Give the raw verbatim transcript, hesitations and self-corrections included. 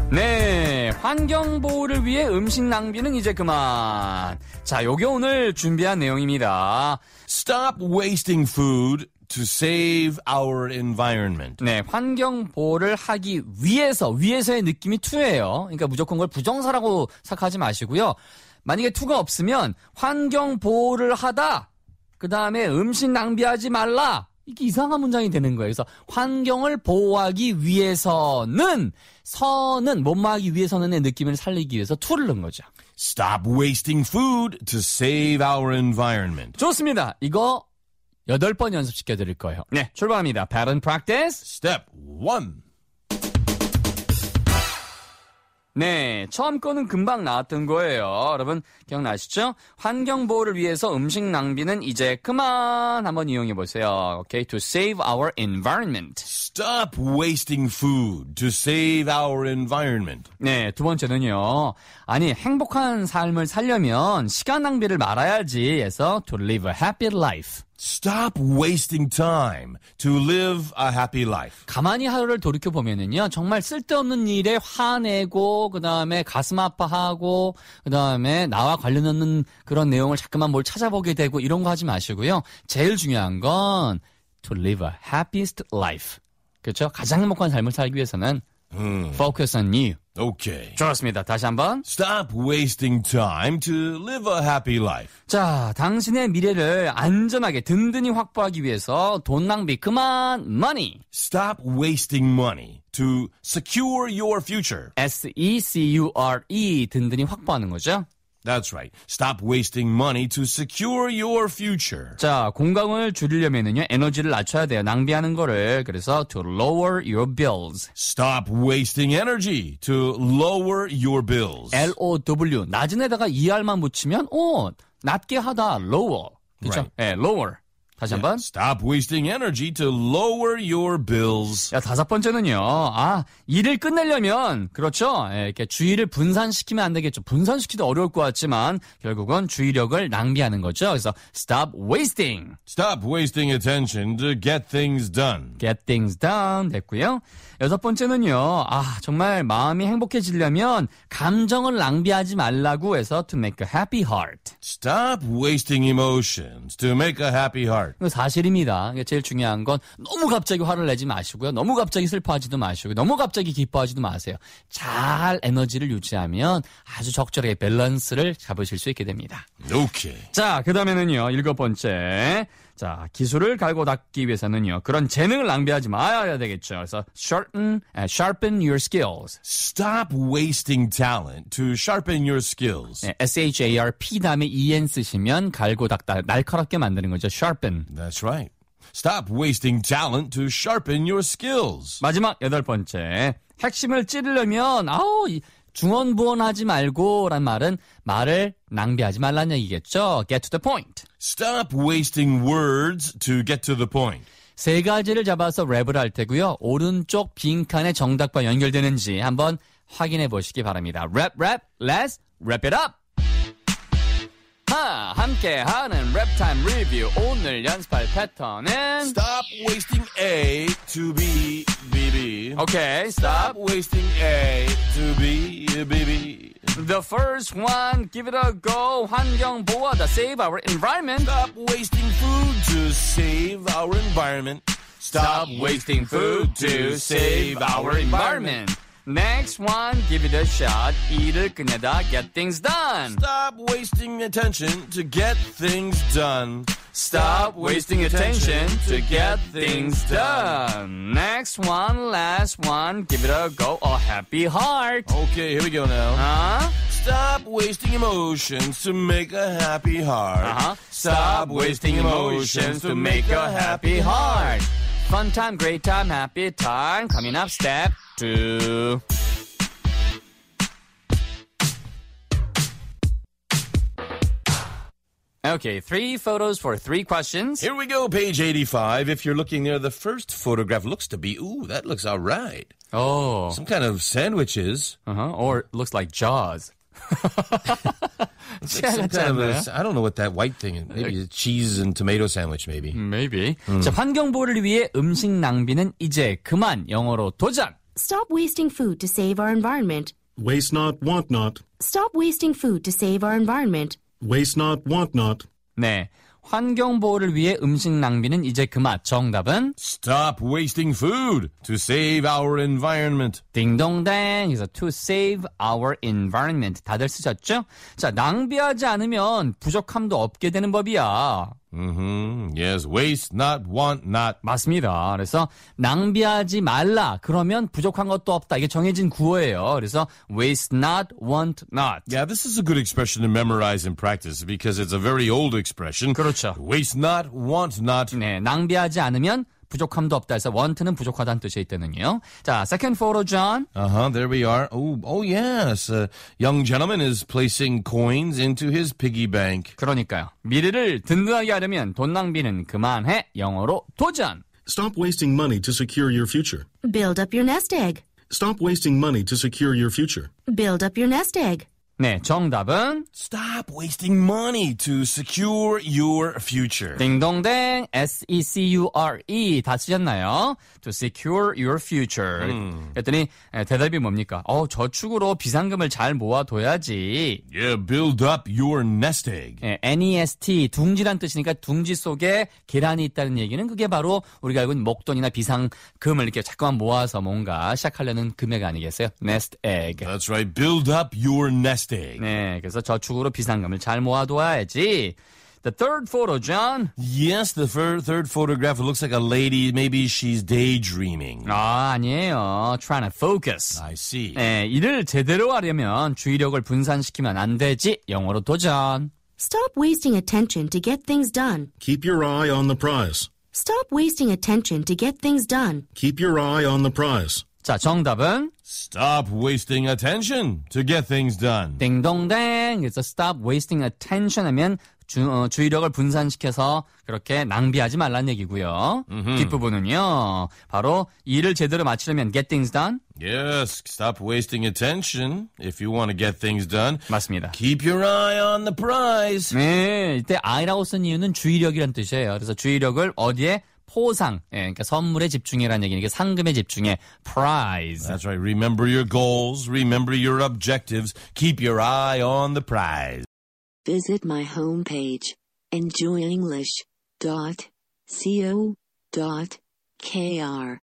네, 환경보호를 위해 음식 낭비는 이제 그만. 자, 요게 오늘 준비한 내용입니다. Stop wasting food to save our environment. 네, 환경보호를 하기 위해서, 위해서의 느낌이 to예요. 그러니까 무조건 그걸 부정사라고 생각하지 마시고요. 만약에 to가 없으면 환경보호를 하다, 그 다음에 음식 낭비하지 말라. 이게 이상한 문장이 되는 거예요. 그래서 환경을 보호하기 위해서는, 서는, 뭐뭐하기 위해서는의 느낌을 살리기 위해서 to를 넣은 거죠. Stop wasting food to save our environment. 좋습니다. 이거 여덟 번 연습시켜 드릴 거예요. 네, 출발합니다. Pattern practice. Step one. 네, 처음 거는 금방 나왔던 거예요. 여러분 기억나시죠? 환경보호를 위해서 음식 낭비는 이제 그만 한번 이용해 보세요. Okay, to save our environment. Stop wasting food to save our environment. 네, 두 번째는요. 아니, 행복한 삶을 살려면 시간 낭비를 말아야지 해서 to live a happy life. Stop wasting time to live a happy life. 가만히 하루를 돌이켜보면은요, 정말 쓸데없는 일에 화내고, 그 다음에 가슴 아파하고, 그 다음에 나와 관련 없는 그런 내용을 자꾸만 뭘 찾아보게 되고, 이런 거 하지 마시고요. 제일 중요한 건, to live a happiest life. 그렇죠? 가장 행복한 삶을 살기 위해서는, 음. focus on you. Okay. 좋습니다. 다시 한번. Stop wasting time to live a happy life. 자, 당신의 미래를 안전하게 든든히 확보하기 위해서 돈 낭비 그만, money. Stop wasting money to secure your future. S E C U R E, 든든히 확보하는 거죠. That's right. Stop wasting money to secure your future. 자, 공감을 줄이려면은요, 에너지를 낮춰야 돼요. 낭비하는 거를. 그래서 to lower your bills. Stop wasting energy to lower your bills. L O W. 낮은 에다가 이알만 붙이면, 오, 낮게 하다, lower. 그렇죠? Right. 네, lower. 다시 Yeah. 한번. Stop wasting energy to lower your bills. 야, 다섯 번째는요. 아, 일을 끝내려면, 그렇죠. 예, 이렇게 주의를 분산시키면 안 되겠죠. 분산시키도 어려울 것 같지만, 결국은 주의력을 낭비하는 거죠. 그래서, stop wasting. Stop wasting attention to get things done. Get things done. 됐고요. 여섯 번째는요. 아, 정말 마음이 행복해지려면, 감정을 낭비하지 말라고 해서, to make a happy heart. Stop wasting emotions to make a happy heart. 이거 사실입니다. 제일 중요한 건 너무 갑자기 화를 내지 마시고요. 너무 갑자기 슬퍼하지도 마시고 너무 갑자기 기뻐하지도 마세요. 잘 에너지를 유지하면 아주 적절하게 밸런스를 잡으실 수 있게 됩니다. Okay. 자, 그 다음에는요. 일곱 번째. 자, 기술을 갈고 닦기 위해서는요. 그런 재능을 낭비하지 말아야 되겠죠. 그래서 sharpen, uh, sharpen your skills. Stop wasting talent to sharpen your skills. 네, S H A R P 다음에 E N 쓰시면 갈고 닦다, 날카롭게 만드는 거죠. sharpen. That's right. Stop wasting talent to sharpen your skills. 마지막 여덟 번째. 핵심을 찌르려면 아우 중언부언하지 말고 란 말은 말을 낭비하지 말라는 얘기겠죠. Get to the point. Stop wasting words to get to the point. 세 가지를 잡아서 랩을 할 테고요. 오른쪽 빈칸의 정답과 연결되는지 한번 확인해 보시기 바랍니다. 랩, 랩, let's wrap it up. 하, 함께하는 랩타임 리뷰. 오늘 연습할 패턴은 Stop wasting A to B, B, B. 오케이, Stop stop. wasting A to B, B, B. The first one, give it a go. 환경 보호하다, save our environment. Stop wasting food to save our environment. Stop wasting food to save our environment. Next one, give it a shot. 일을 끝내다, get things done. Stop wasting attention to get things done. Stop wasting attention to get things done. Next one, last one, give it a go. A happy heart. Okay, here we go now. Huh? Stop wasting emotions to make a happy heart. Uh-huh. Stop wasting emotions to make a happy heart. Fun time, great time, happy time. Coming up, step two. Okay, three photos for three questions. Here we go, page eighty-five. If you're looking there, the first photograph looks to be, ooh, that looks all right. Oh. Some kind of sandwiches. Uh-huh. Or it looks like Jaws. It's like some kind of a, I don't know what that white thing is. Maybe a cheese and tomato sandwich, maybe. Maybe. 음. 자, 환경보호를 위해 음식 낭비는 이제 그만. 영어로 도전. Stop wasting food to save our environment. Waste not, want not. Stop wasting food to save our environment. Waste not, want not. 네. 환경 보호를 위해 음식 낭비는 이제 그만. 정답은 Stop wasting food to save our environment. 딩동댕. 그래서 to save our environment. 다들 쓰셨죠? 자, 낭비하지 않으면 부족함도 없게 되는 법이야. Mm-hmm. Yes, waste not, want not. 맞습니다. 그래서 낭비하지 말라. 그러면 부족한 것도 없다. 이게 정해진 구호예요. 그래서 waste not, want not. Yeah, this is a good expression to memorize and practice because it's a very old expression. 그렇죠. Waste not, want not. 네, 낭비하지 않으면 부족함도 없다 해서 want는 부족하다는 뜻이 있다는요. 자, second photo, John. Uh-huh, there we are. Oh, oh yes. A young gentleman is placing coins into his piggy bank. 그러니까요. 미래를 든든하게 하려면 돈 낭비는 그만해. 영어로 도전. Stop wasting money to secure your future. Build up your nest egg. Stop wasting money to secure your future. Build up your nest egg. 네, 정답은 Stop wasting money to secure your future. 딩동댕 S E C U R E 다 쓰셨나요? To secure your future. 음. 그랬더니 에, 대답이 뭡니까? 어, 저축으로 비상금을 잘 모아둬야지. Yeah, build up your nest egg. 예, N E S T 둥지란 뜻이니까 둥지 속에 계란이 있다는 얘기는 그게 바로 우리가 알고 있는 목돈이나 비상금을 이렇게 자꾸만 모아서 뭔가 시작하려는 금액 아니겠어요? Nest egg. That's right. Build up your nest egg. 네, 그래서 저축으로 비상금을 잘 모아둬야지. The third photo, John. Yes, the fir- third photograph, it looks like a lady. Maybe she's daydreaming. 아, 아니에요. Trying to focus. I see. 네, 일을 제대로 하려면 주의력을 분산시키면 안 되지. 영어로 도전. Stop wasting attention to get things done. Keep your eye on the prize. Stop wasting attention to get things done. Keep your eye on the prize. 자, 정답은 Stop wasting attention to get things done. 딩동댕. 그래서 stop wasting attention 하면 주, 어, 주의력을 분산시켜서 그렇게 낭비하지 말라는 얘기고요. 뒷부분은요. 바로 일을 제대로 마치려면 get things done. Yes, stop wasting attention if you want to get things done. 맞습니다. Keep your eye on the prize. 네, 이때 I라고 쓴 이유는 주의력이라는 뜻이에요. 그래서 주의력을 어디에? 포상, 예, 그러니까 선물에 집중해라는 얘기니까 상금에 집중해. Prize. That's right. Remember your goals. Remember your objectives. Keep your eye on the prize. Visit my homepage, enjoy english dot co dot k r.